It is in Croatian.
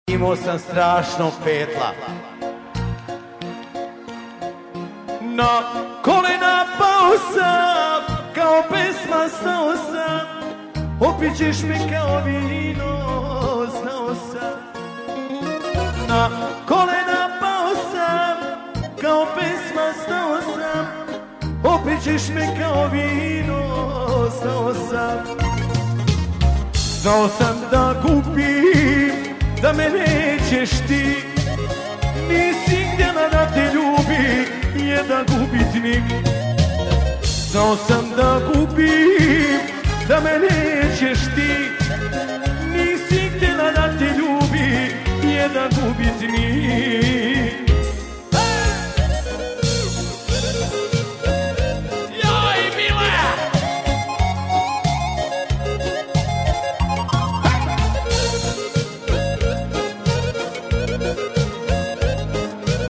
Imao sam strašno petla. Na kolena pao sam, kao pesma stao sam. Opit ćeš me kao vino, znao sam. Na kolena pao sam, kao pesma stao sam. Opit ćeš me kao vino, znao sam. Znao sam da gubim, da me nećeš ti. Nisi htjela da te ljubi jedan gubitnik. Znao sam da gubim, da me nećeš ti. Nisi htjela da te ljubi jedan gubitnik.